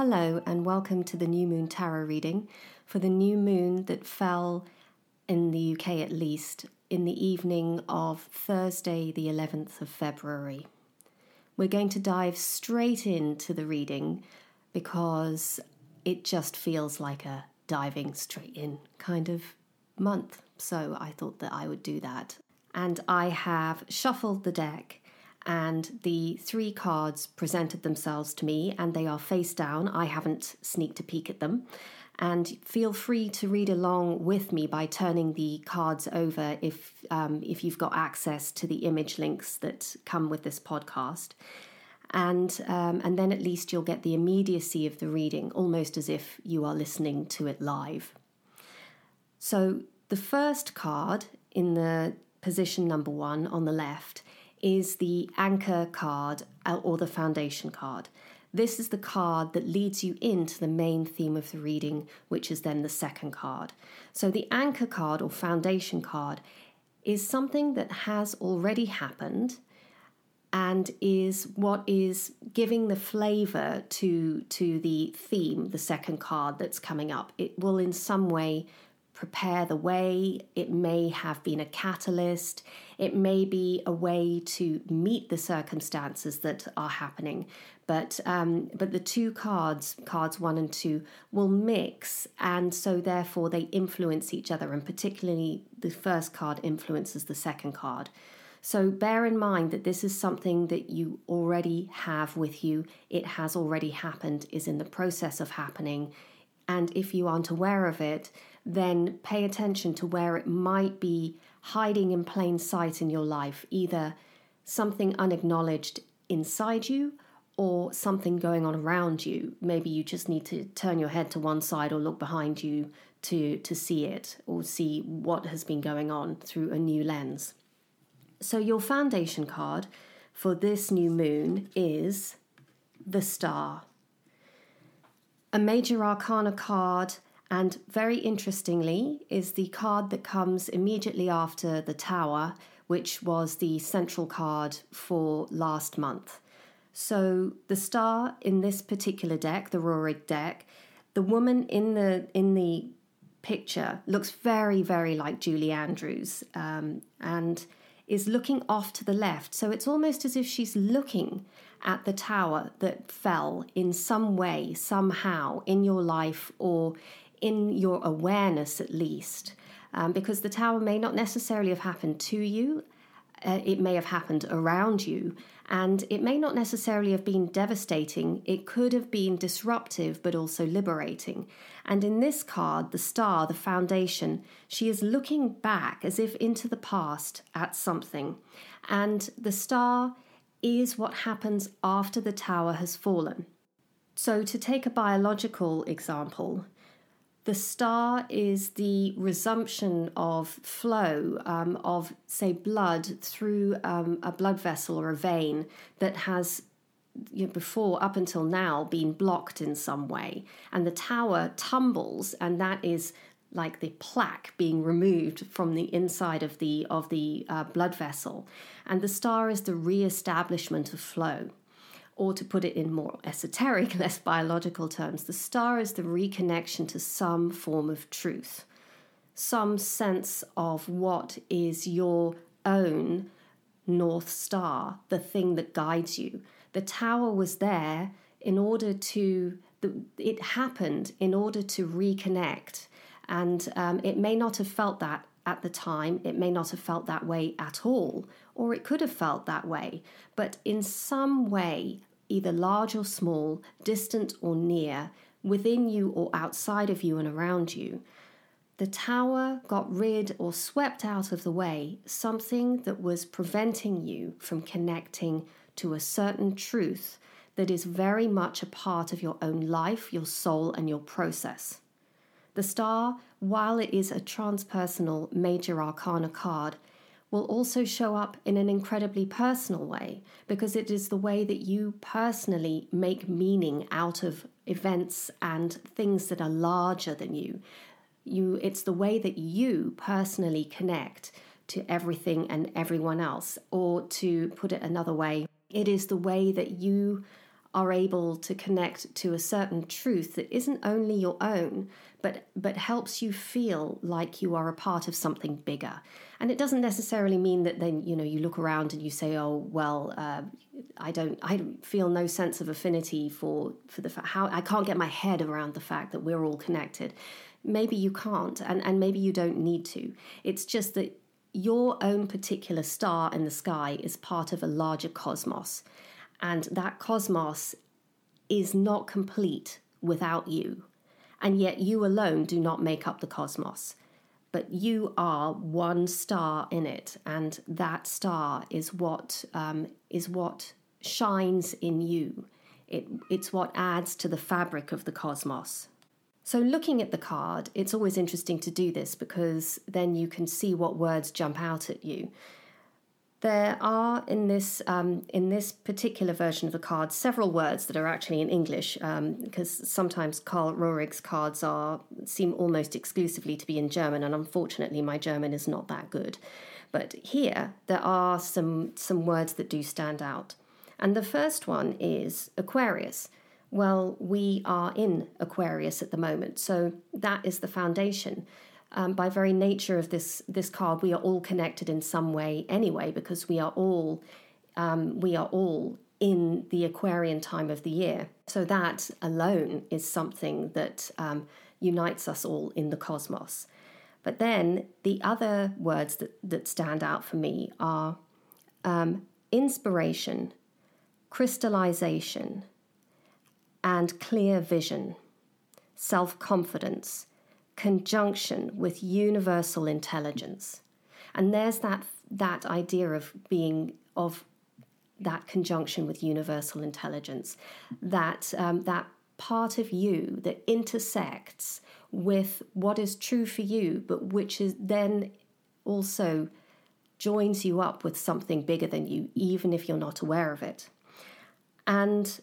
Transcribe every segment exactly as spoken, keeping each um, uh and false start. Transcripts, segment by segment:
Hello and welcome to the New Moon Tarot reading for the new moon that fell, in the U K at least, in the evening of Thursday the eleventh of February. We're going to dive straight into the reading because it just feels like a diving straight in kind of month. So I thought that I would do that. And I have shuffled the deck and the three cards presented themselves to me and they are face down. I haven't sneaked a peek at them. And feel free to read along with me by turning the cards over if um, if you've got access to the image links that come with this podcast. And um, and then at least you'll get the immediacy of the reading, almost as if you are listening to it live. So the first card in the position number one on the left is the anchor card or the foundation card. This is the card that leads you into the main theme of the reading, which is then the second card. So the anchor card or foundation card is something that has already happened and is what is giving the flavor to, to the theme, the second card that's coming up. It will in some way prepare the way. It may have been a catalyst. It may be a way to meet the circumstances that are happening. But um, but the two cards, cards one and two, will mix, and so therefore they influence each other, and particularly the first card influences the second card. So bear in mind that this is something that you already have with you. It has already happened, is in the process of happening. And if you aren't aware of it, then pay attention to where it might be hiding in plain sight in your life, either something unacknowledged inside you or something going on around you. Maybe you just need to turn your head to one side or look behind you to, to see it or see what has been going on through a new lens. So your foundation card for this new moon is the Star. A major arcana card, and very interestingly is the card that comes immediately after the Tower, which was the central card for last month. So the Star in this particular deck, the Rurik deck, the woman in the in the picture looks very, very like Julie Andrews um, and is looking off to the left. So it's almost as if she's looking at the tower that fell in some way, somehow, in your life or in your awareness at least, um, because the tower may not necessarily have happened to you. Uh, it may have happened around you, and it may not necessarily have been devastating. It could have been disruptive, but also liberating. And in this card, the Star, the foundation, she is looking back as if into the past at something. And the Star is what happens after the tower has fallen. So to take a biological example, the Star is the resumption of flow um, of, say, blood through um, a blood vessel or a vein that has, you know, before, up until now, been blocked in some way. And the tower tumbles, and that is like the plaque being removed from the inside of the of the uh, blood vessel. And the Star is the re-establishment of flow. Or to put it in more esoteric, less biological terms, the Star is the reconnection to some form of truth, some sense of what is your own North Star, the thing that guides you. The Tower was there in order to, it happened in order to reconnect. And um, it may not have felt that at the time, it may not have felt that way at all, or it could have felt that way. But in some way, either large or small, distant or near, within you or outside of you and around you, the tower got rid or swept out of the way something that was preventing you from connecting to a certain truth that is very much a part of your own life, your soul, and your process. The Star, while it is a transpersonal major arcana card, will also show up in an incredibly personal way, because it is the way that you personally make meaning out of events and things that are larger than you. You, it's the way that you personally connect to everything and everyone else. Or to put it another way, it is the way that you are able to connect to a certain truth that isn't only your own, but but helps you feel like you are a part of something bigger. And it doesn't necessarily mean that then, you know, you look around and you say, oh, well, uh, I don't I don't feel no sense of affinity for, for the fact how I can't get my head around the fact that we're all connected. Maybe you can't, and, and maybe you don't need to. It's just that your own particular star in the sky is part of a larger cosmos. And that cosmos is not complete without you. And yet you alone do not make up the cosmos. But you are one star in it. And that star is what um, is what shines in you. It, it's what adds to the fabric of the cosmos. So looking at the card, it's always interesting to do this because then you can see what words jump out at you. There are in this um, in this particular version of the card several words that are actually in English um, because sometimes Karl Roerig's cards are seem almost exclusively to be in German, and unfortunately my German is not that good. But here there are some some words that do stand out, and the first one is Aquarius. Well, we are in Aquarius at the moment, so that is the foundation. Um, by very nature of this this card, we are all connected in some way anyway, because we are all um, we are all in the Aquarian time of the year. So that alone is something that um, unites us all in the cosmos. But then the other words that, that stand out for me are um, inspiration, crystallization, and clear vision, self-confidence, conjunction with universal intelligence. And there's that that idea of being, of that conjunction with universal intelligence, that um, that part of you that intersects with what is true for you, but which is then also joins you up with something bigger than you, even if you're not aware of it. And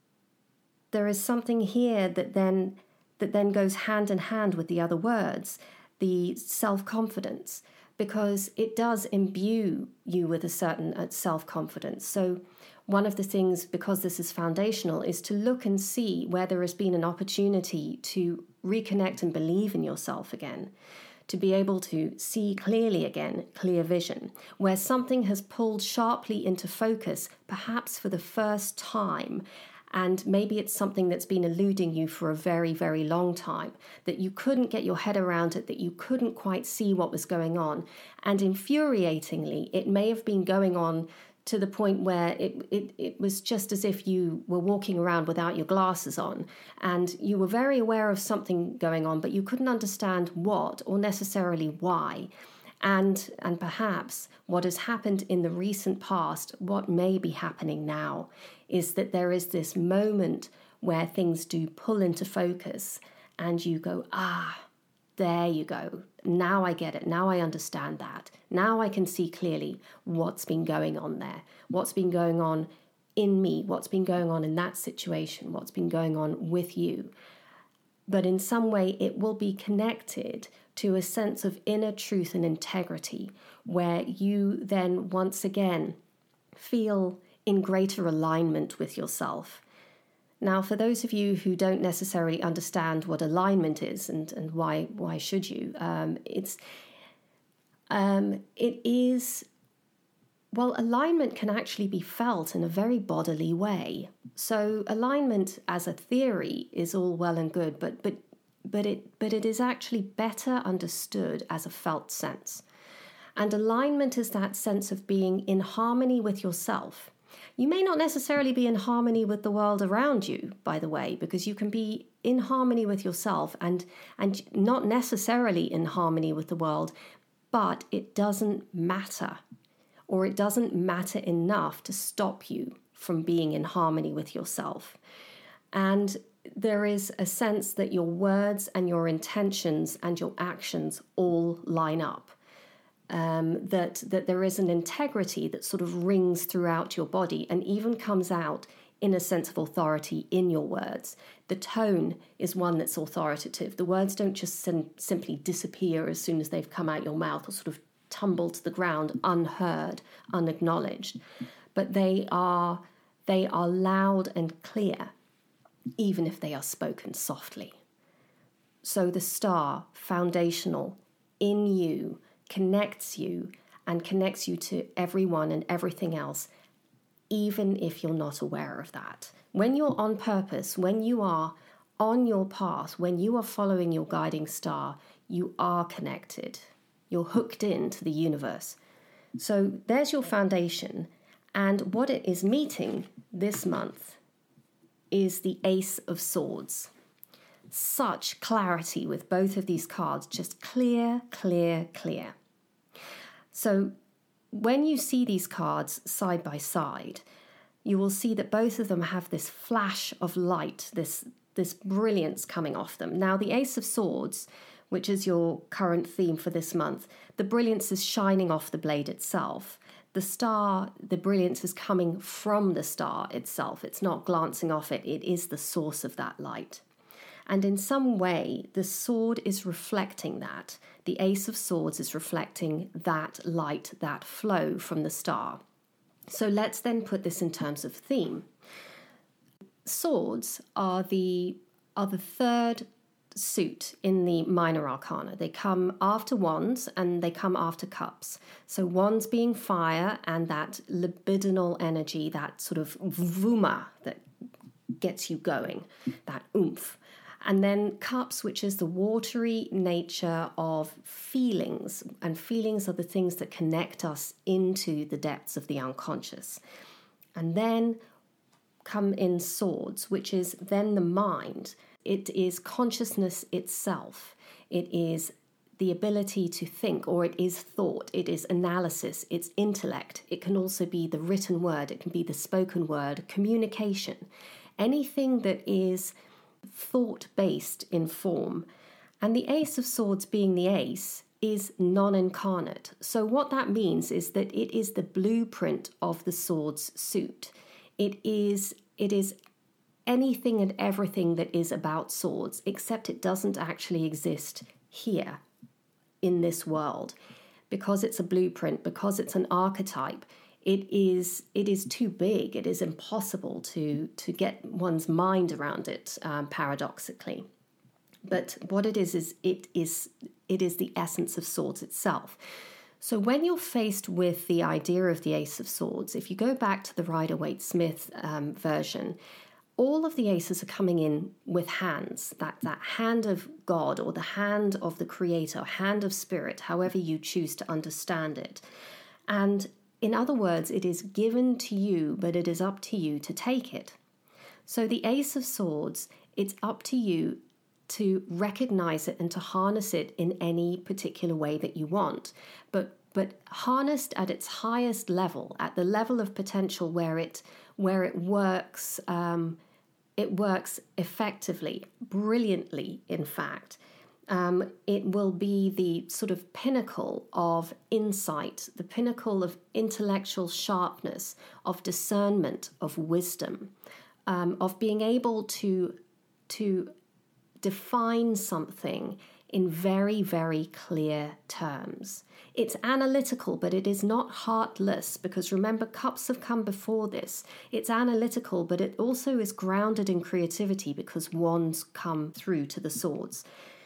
there is something here that then that then goes hand in hand with the other words, the self-confidence, because it does imbue you with a certain uh, self-confidence. So one of the things, because this is foundational, is to look and see where there has been an opportunity to reconnect and believe in yourself again, to be able to see clearly again, clear vision, where something has pulled sharply into focus, perhaps for the first time. And maybe it's something that's been eluding you for a very, very long time, that you couldn't get your head around it, that you couldn't quite see what was going on. And infuriatingly, it may have been going on to the point where it, it, it was just as if you were walking around without your glasses on, and you were very aware of something going on, but you couldn't understand what or necessarily why. And, and perhaps what has happened in the recent past, what may be happening now, is that there is this moment where things do pull into focus and you go, ah, there you go. Now I get it. Now I understand that. Now I can see clearly what's been going on there, what's been going on in me, what's been going on in that situation, what's been going on with you. But in some way it will be connected to a sense of inner truth and integrity, where you then once again feel in greater alignment with yourself. Now, for those of you who don't necessarily understand what alignment is, and, and why why should you, um, it's um, it is, well, alignment can actually be felt in a very bodily way. So alignment as a theory is all well and good, but but but it but it is actually better understood as a felt sense. And alignment is that sense of being in harmony with yourself. You may not necessarily be in harmony with the world around you, by the way, because you can be in harmony with yourself and and not necessarily in harmony with the world, but it doesn't matter, or it doesn't matter enough to stop you from being in harmony with yourself. And there is a sense that your words and your intentions and your actions all line up. Um, that that there is an integrity that sort of rings throughout your body and even comes out in a sense of authority in your words. The tone is one that's authoritative. The words don't just sim- simply disappear as soon as they've come out your mouth or sort of tumble to the ground unheard, unacknowledged, but they are They are loud and clear, even if they are spoken softly. So the star, foundational, in you, connects you and connects you to everyone and everything else, even if you're not aware of that. When you're on purpose, when you are on your path, when you are following your guiding star, you are connected. You're hooked into the universe. So there's your foundation. And what it is meeting this month is the Ace of Swords. Such clarity with both of these cards, just clear, clear, clear. So when you see these cards side by side, you will see that both of them have this flash of light, this, this brilliance coming off them. Now, the Ace of Swords, which is your current theme for this month, the brilliance is shining off the blade itself. The star, the brilliance is coming from the star itself. It's not glancing off it. It is the source of that light. And in some way, the sword is reflecting that. The Ace of Swords is reflecting that light, that flow from the star. So let's then put this in terms of theme. Swords are the, are the third suit in the minor arcana. They come after wands and they come after cups. So wands being fire and that libidinal energy, that sort of vuma that gets you going, that oomph. And then cups, which is the watery nature of feelings. And feelings are the things that connect us into the depths of the unconscious. And then come in swords, which is then the mind. It is consciousness itself. It is the ability to think, or it is thought. It is analysis. It's intellect. It can also be the written word. It can be the spoken word, communication. Anything that is thought-based in form. And the Ace of Swords being the ace is non-incarnate. So what that means is that it is the blueprint of the swords suit. It is, it is anything and everything that is about swords, except it doesn't actually exist here in this world. Because it's a blueprint, because it's an archetype, It is it is too big. It is impossible to, to get one's mind around it, um, paradoxically. But what it is is it is it is the essence of swords itself. So when you're faced with the idea of the Ace of Swords, if you go back to the Rider-Waite-Smith um, version, all of the aces are coming in with hands, that, that hand of God or the hand of the Creator, hand of Spirit, however you choose to understand it. And in other words, it is given to you, but it is up to you to take it. So the Ace of Swords, it's up to you to recognize it and to harness it in any particular way that you want. But but harnessed at its highest level, at the level of potential where it where it works, um, it works effectively, brilliantly, in fact. Um, it will be the sort of pinnacle of insight, the pinnacle of intellectual sharpness, of discernment, of wisdom, um, of being able to, to define something in very, very clear terms. It's analytical, but it is not heartless, because remember, cups have come before this. It's analytical, but it also is grounded in creativity, because wands come through to the swords.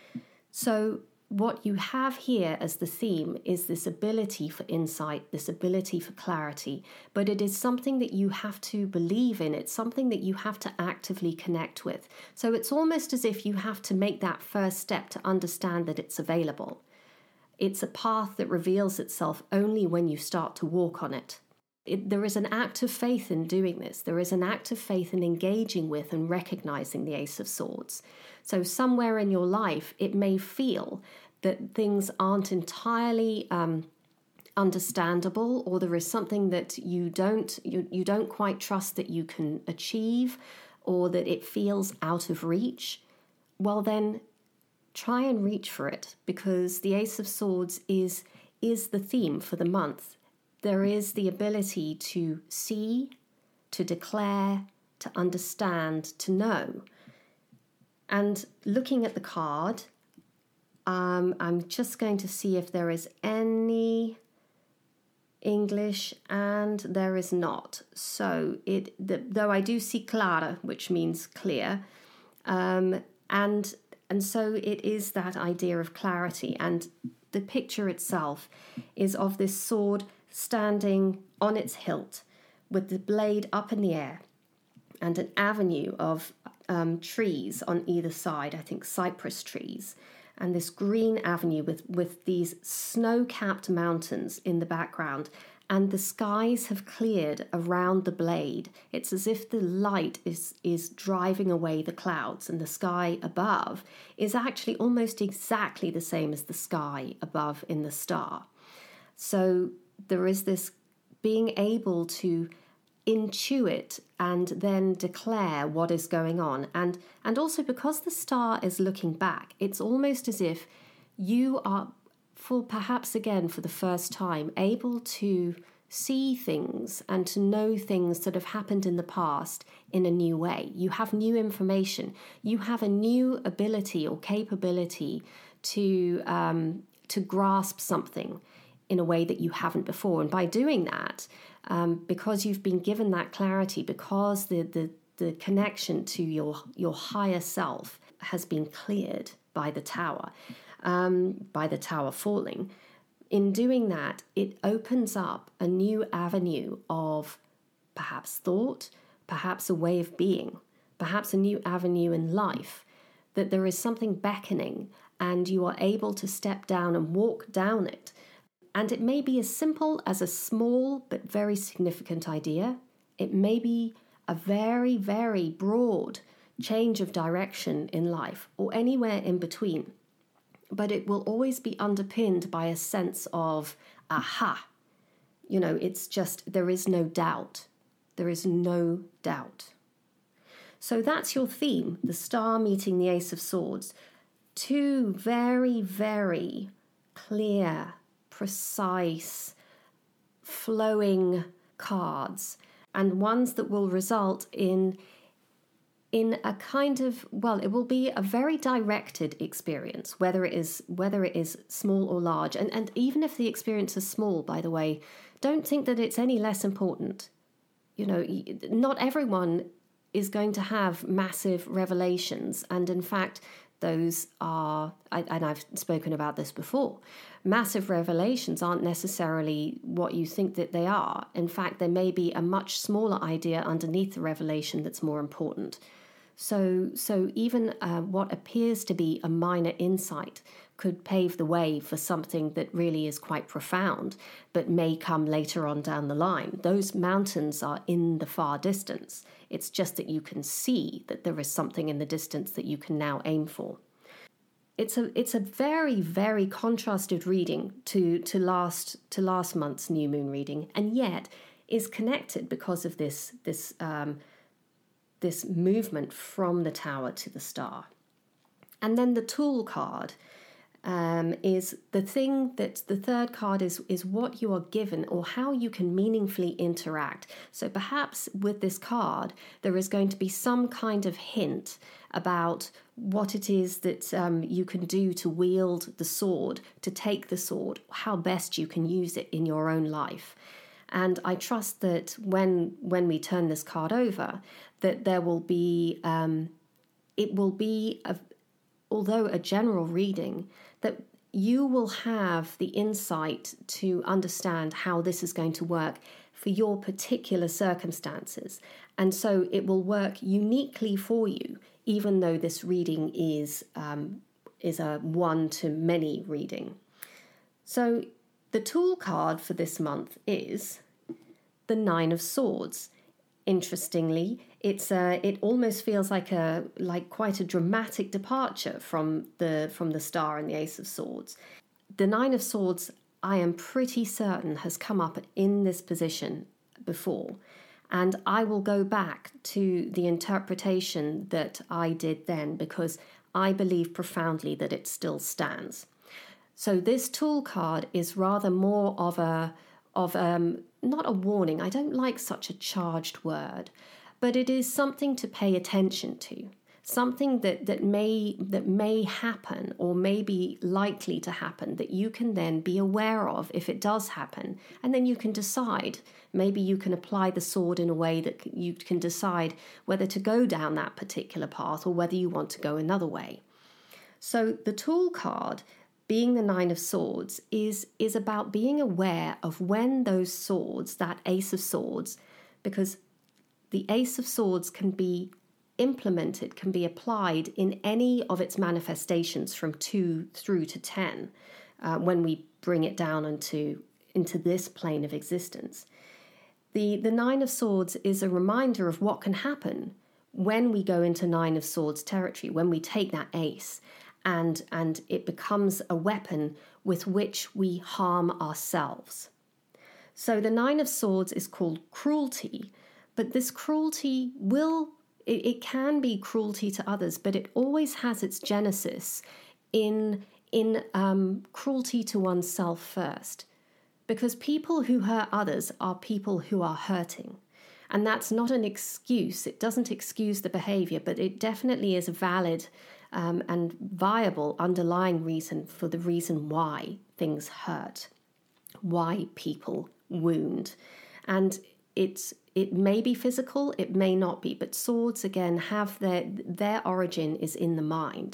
So what you have here as the theme is this ability for insight, this ability for clarity, but it is something that you have to believe in. It's something that you have to actively connect with. So it's almost as if you have to make that first step to understand that it's available. It's a path that reveals itself only when you start to walk on it. It, there is an act of faith in doing this. There is an act of faith in engaging with and recognizing the Ace of Swords. So somewhere in your life, it may feel that things aren't entirely um, understandable, or there is something that you don't you, you don't quite trust that you can achieve, or that it feels out of reach. Well, then try and reach for it, because the Ace of Swords is is the theme for the month. There is the ability to see, to declare, to understand, to know. And looking at the card, um, I'm just going to see if there is any English, and there is not. So it, the, though I do see clara, which means clear, um, and and so it is that idea of clarity. And the picture itself is of this sword standing on its hilt with the blade up in the air and an avenue of um, trees on either side, I think cypress trees, and this green avenue with, with these snow-capped mountains in the background. And the skies have cleared around the blade. It's as if the light is, is driving away the clouds, and the sky above is actually almost exactly the same as the sky above in the star. So there is this being able to intuit and then declare what is going on. And, and also because the star is looking back, it's almost as if you are, for perhaps again for the first time, able to see things and to know things that have happened in the past in a new way. You have new information. You have a new ability or capability to um, to grasp something in a way that you haven't before. And by doing that, um, because you've been given that clarity, because the the the connection to your your higher self has been cleared by the tower. Um, by the tower falling, in doing that, it opens up a new avenue of perhaps thought, perhaps a way of being, perhaps a new avenue in life, that there is something beckoning and you are able to step down and walk down it. And it may be as simple as a small but very significant idea. It may be a very, very broad change of direction in life, or anywhere in between. But it will always be underpinned by a sense of, aha, you know, it's just, there is no doubt. There is no doubt. So that's your theme, the star meeting the Ace of Swords. Two very, very clear, precise, flowing cards, and ones that will result in in a kind of, well, it will be a very directed experience, whether it is whether it is small or large. And, and even if the experience is small, by the way, don't think that it's any less important. You know, not everyone is going to have massive revelations. And in fact, those are, and I've spoken about this before, massive revelations aren't necessarily what you think that they are. In fact, there may be a much smaller idea underneath the revelation that's more important. So, so even uh, what appears to be a minor insight could pave the way for something that really is quite profound, but may come later on down the line. Those mountains are in the far distance. It's just that you can see that there is something in the distance that you can now aim for. It's a it's a very, very contrasted reading to to last to last month's new moon reading, and yet is connected because of this this um, this movement from the tower to the star. And then the Tool card um, is the thing that the third card is, is what you are given or how you can meaningfully interact. So perhaps with this card, there is going to be some kind of hint about what it is that um, you can do to wield the sword, to take the sword, how best you can use it in your own life. And I trust that when when we turn this card over, that there will be, um, it will be, a, although a general reading, that you will have the insight to understand how this is going to work for your particular circumstances. And so it will work uniquely for you, even though this reading is um, is a one-to-many reading. So the Tool card for this month is the Nine of Swords. Interestingly, it's a, it almost feels like a like quite a dramatic departure from the from the Star and the Ace of Swords. The Nine of Swords, I am pretty certain, has come up in this position before, and I will go back to the interpretation that I did then because I believe profoundly that it still stands. So this Tool card is rather more of a of um not a warning. I don't like such a charged word, but it is something to pay attention to. something that, that may that may happen or may be likely to happen that you can then be aware of if it does happen. And then you can decide. Maybe you can apply the sword in a way that you can decide whether to go down that particular path or whether you want to go another way. So the Tool card, being the Nine of Swords, is, is about being aware of when those swords, that Ace of Swords, because the Ace of Swords can be implemented, can be applied in any of its manifestations from two through to ten, uh, when we bring it down into, into this plane of existence. The, the Nine of Swords is a reminder of what can happen when we go into Nine of Swords territory, when we take that ace and, and it becomes a weapon with which we harm ourselves. So the Nine of Swords is called cruelty, but this cruelty will, it, it can be cruelty to others, but it always has its genesis in, in um, cruelty to oneself first. Because people who hurt others are people who are hurting. And that's not an excuse. It doesn't excuse the behavior, but it definitely is a valid um, and viable underlying reason for the reason why things hurt, why people wound. And it's it may be physical, it may not be, but swords, again, have their their origin is in the mind.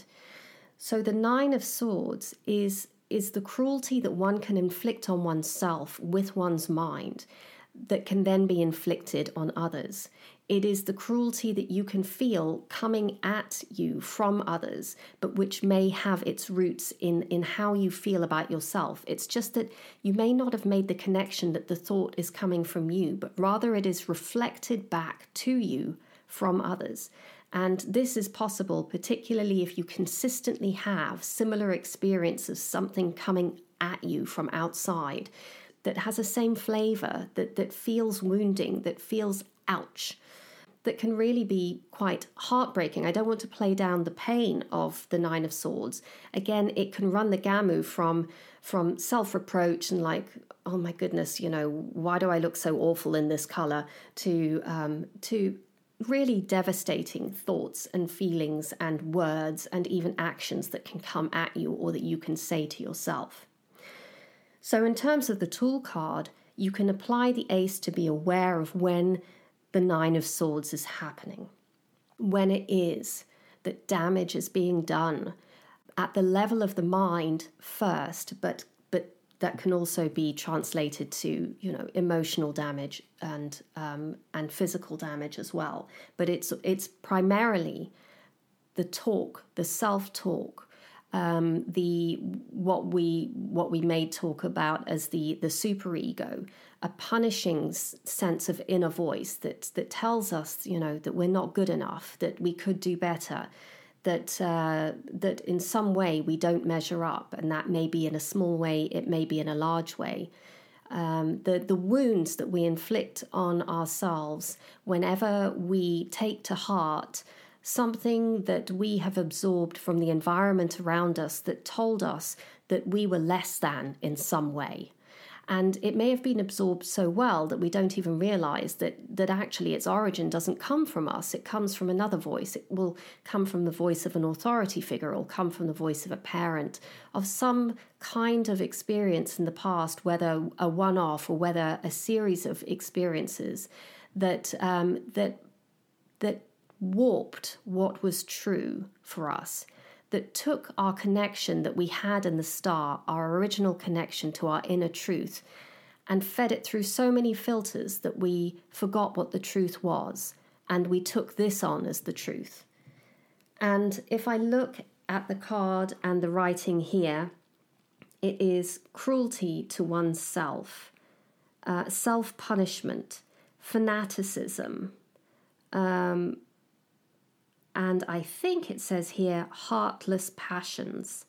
So the Nine of Swords is is the cruelty that one can inflict on oneself with one's mind that can then be inflicted on others. It is the cruelty that you can feel coming at you from others, but which may have its roots in, in how you feel about yourself. It's just that you may not have made the connection that the thought is coming from you, but rather it is reflected back to you from others. And this is possible, particularly if you consistently have similar experiences, something coming at you from outside that has the same flavor, that, that feels wounding, that feels ouch, that can really be quite heartbreaking. I don't want to play down the pain of the Nine of Swords. Again, it can run the gamut from, from self-reproach and like, oh my goodness, you know, why do I look so awful in this color, to um, to really devastating thoughts and feelings and words and even actions that can come at you or that you can say to yourself. So in terms of the Tool card, you can apply the ace to be aware of when the Nine of Swords is happening, when it is that damage is being done at the level of the mind first, but but that can also be translated to, you know, emotional damage and um, and physical damage as well. But it's it's primarily the talk, the self-talk, um, the what we what we may talk about as the the superego, a punishing sense of inner voice that that tells us, you know, that we're not good enough, that we could do better, that uh, that in some way we don't measure up, and that may be in a small way, it may be in a large way. Um, the, the wounds that we inflict on ourselves whenever we take to heart something that we have absorbed from the environment around us that told us that we were less than in some way. And it may have been absorbed so well that we don't even realize that that actually its origin doesn't come from us. It comes from another voice. It will come from the voice of an authority figure. It will come from the voice of a parent, of some kind of experience in the past, whether a one-off or whether a series of experiences that um, that that warped what was true for us, that took our connection that we had in the star, our original connection to our inner truth, and fed it through so many filters that we forgot what the truth was, and we took this on as the truth. And if I look at the card and the writing here, it is cruelty to oneself, uh, self-punishment, fanaticism, um, and I think it says here, heartless passions.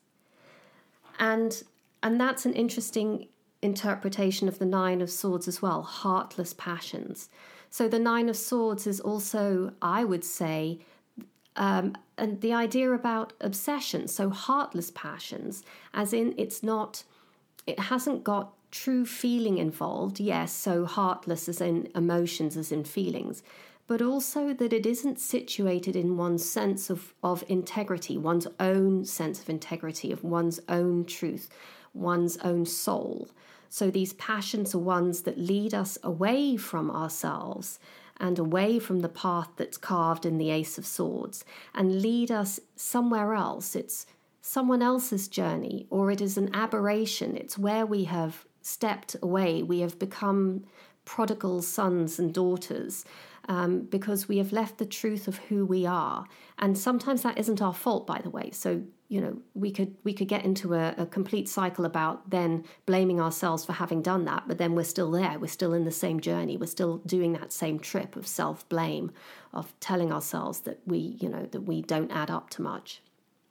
And and that's an interesting interpretation of the Nine of Swords as well, heartless passions. So the Nine of Swords is also, I would say, um, and the idea about obsession, so heartless passions, as in it's not, it hasn't got true feeling involved, yes, so heartless as in emotions, as in feelings, but also that it isn't situated in one's sense of, of integrity, one's own sense of integrity, of one's own truth, one's own soul. So these passions are ones that lead us away from ourselves and away from the path that's carved in the Ace of Swords and lead us somewhere else. It's someone else's journey, or it is an aberration. It's where we have stepped away. We have become prodigal sons and daughters um, because we have left the truth of who we are. And sometimes that isn't our fault, by the way. So, you know, we could we could get into a, a complete cycle about then blaming ourselves for having done that, but then we're still there. We're still in the same journey. We're still doing that same trip of self-blame, of telling ourselves that we, you know, that we don't add up to much.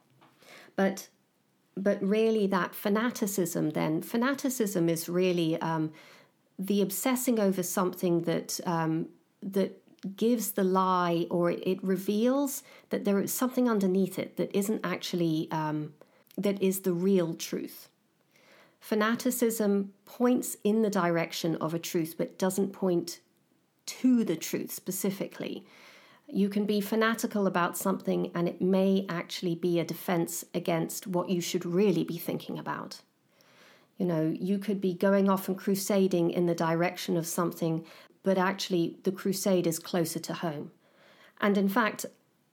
But but really that fanaticism then, fanaticism is really um, the obsessing over something that um, that gives the lie, or it, it reveals that there is something underneath it that isn't actually, um, that is the real truth. Fanaticism points in the direction of a truth, but doesn't point to the truth specifically. You can be fanatical about something and it may actually be a defense against what you should really be thinking about. You know, you could be going off and crusading in the direction of something, but actually the crusade is closer to home. And in fact,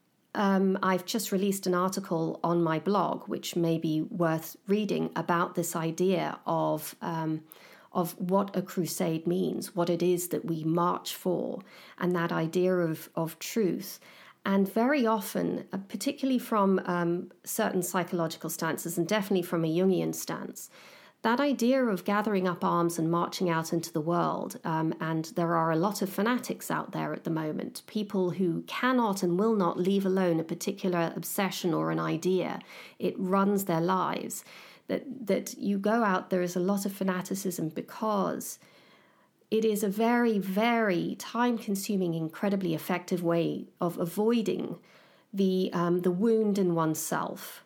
um, I've just released an article on my blog, which may be worth reading, about this idea of um, of what a crusade means, what it is that we march for, and that idea of, of truth. And very often, uh, particularly from um, certain psychological stances, and definitely from a Jungian stance, that idea of gathering up arms and marching out into the world, um, and there are a lot of fanatics out there at the moment, people who cannot and will not leave alone a particular obsession or an idea. It runs their lives. That, that you go out, there is a lot of fanaticism because it is a very, very time-consuming, incredibly effective way of avoiding the um, the wound in oneself.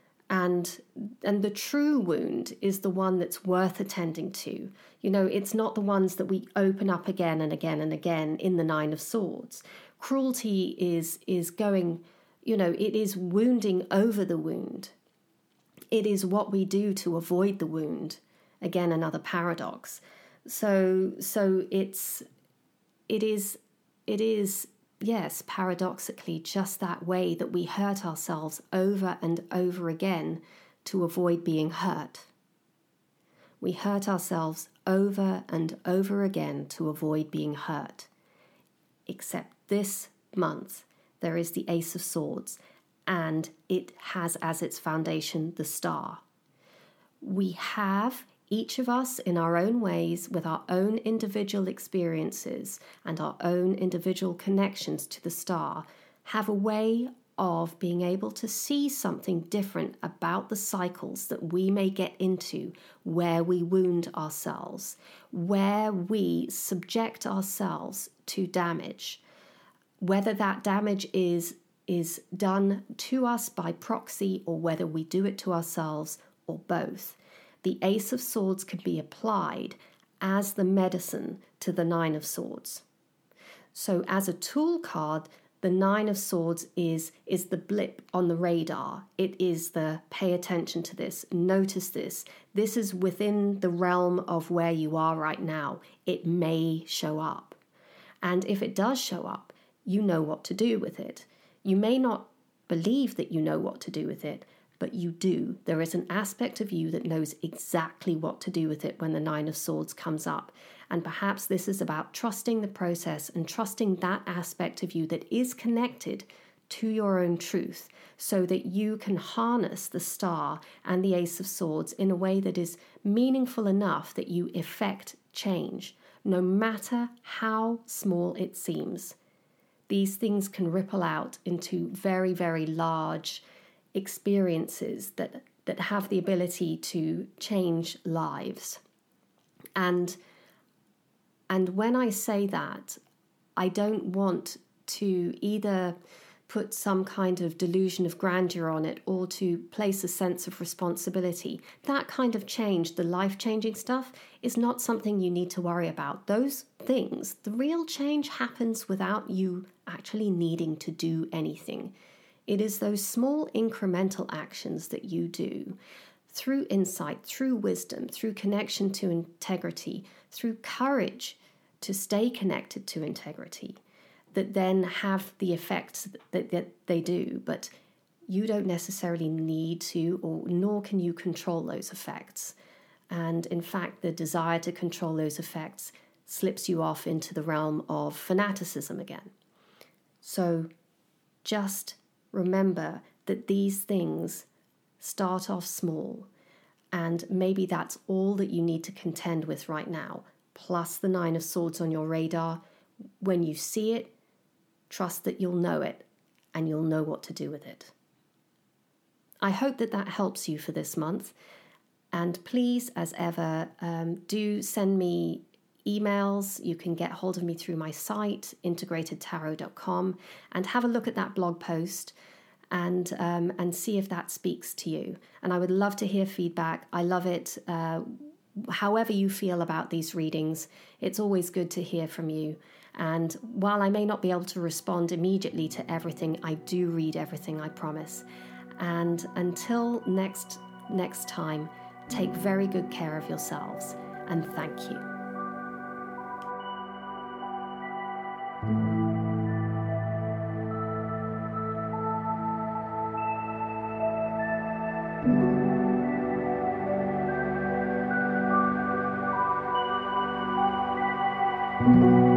And and the true wound is the one that's worth attending to. You know, it's not the ones that we open up again and again and again in the Nine of Swords. Cruelty is is going, you know, it is wounding over the wound. It is what we do to avoid the wound. Again, another paradox. So so it's it is it is yes, paradoxically, just that way that we hurt ourselves over and over again to avoid being hurt. We hurt ourselves over and over again to avoid being hurt. Except this month, there is the Ace of Swords, and it has as its foundation the star. We have, each of us in our own ways, with our own individual experiences and our own individual connections to the star, have a way of being able to see something different about the cycles that we may get into where we wound ourselves, where we subject ourselves to damage, whether that damage is, is done to us by proxy or whether we do it to ourselves or both. The Ace of Swords can be applied as the medicine to the Nine of Swords. So as a tool card, the Nine of Swords is, is the blip on the radar. It is the pay attention to this, notice this. This is within the realm of where you are right now. It may show up. And if it does show up, you know what to do with it. You may not believe that you know what to do with it, but you do. There is an aspect of you that knows exactly what to do with it when the Nine of Swords comes up. And perhaps this is about trusting the process and trusting that aspect of you that is connected to your own truth so that you can harness the star and the Ace of Swords in a way that is meaningful enough that you effect change, no matter how small it seems. These things can ripple out into very, very large experiences that that have the ability to change lives. And and when I say that, I don't want to either put some kind of delusion of grandeur on it or to place a sense of responsibility. That kind of change, the life-changing stuff, is not something you need to worry about. Those things, the real change happens without you actually needing to do anything. It is those small incremental actions that you do through insight, through wisdom, through connection to integrity, through courage to stay connected to integrity, that then have the effects that, that they do. But you don't necessarily need to, or nor can you control those effects. And in fact, the desire to control those effects slips you off into the realm of fanaticism again. So just remember that these things start off small, and maybe that's all that you need to contend with right now, plus the Nine of Swords on your radar. When you see it, trust that you'll know it, and you'll know what to do with it. I hope that that helps you for this month, and please, as ever, um, do send me emails. You can get hold of me through my site, integrated tarot dot com, and have a look at that blog post and um, and see if that speaks to you. And I would love to hear feedback. I love it. Uh, however you feel about these readings, it's always good to hear from you. And while I may not be able to respond immediately to everything, I do read everything, I promise. And until next next time, take very good care of yourselves, and thank you. Thank you.